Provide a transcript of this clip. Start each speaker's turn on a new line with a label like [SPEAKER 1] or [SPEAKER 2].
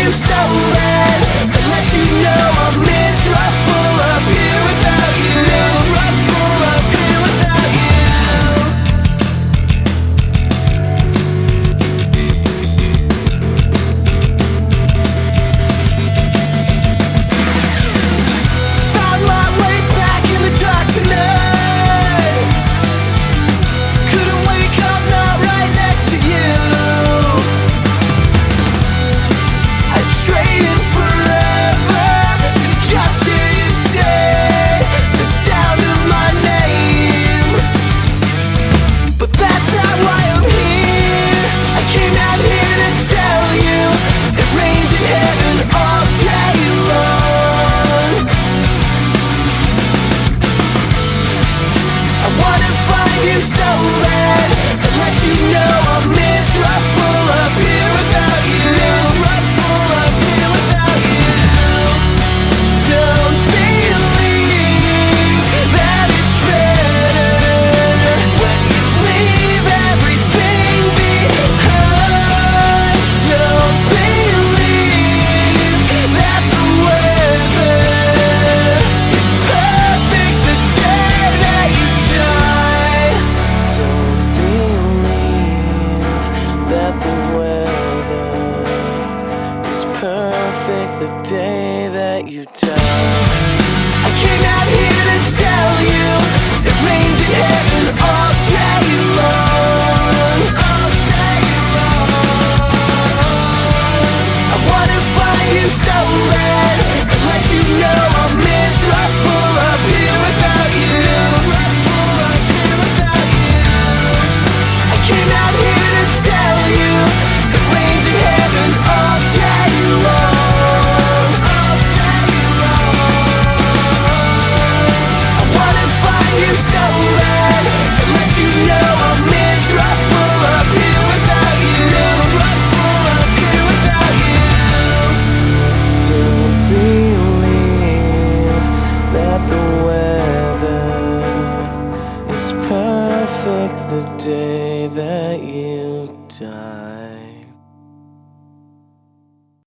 [SPEAKER 1] you so bad and let you know I'm miserable up here without you. Miserable up here without you. Found my way back in the dark tonight. Couldn't wake up not right next to you. I'd trade in forever to just hear you say the sound of my name. But that's not why I'm here. I came out here to tell you it rains in heaven all day long. I wanna find you so bad and let you know I'm miserable up here without you. Miserable up here without you. Don't believe that it's better when you leave everything behind. Don't believe that the weather is perfect the day that you die. Don't believe that the weather is perfect the day that you die. I came out here to tell you it rains in heaven all day long. All day long. I wanna find you so bad and let you know I'm miserable up here without you. Miserable up here without you. I came out here to tell you it rains in heaven all day long. All day long. I wanna find you so bad and let you know I'm miserable up here without you. Miserable up here without you. Don't believe that the weather is perfect the day that you die.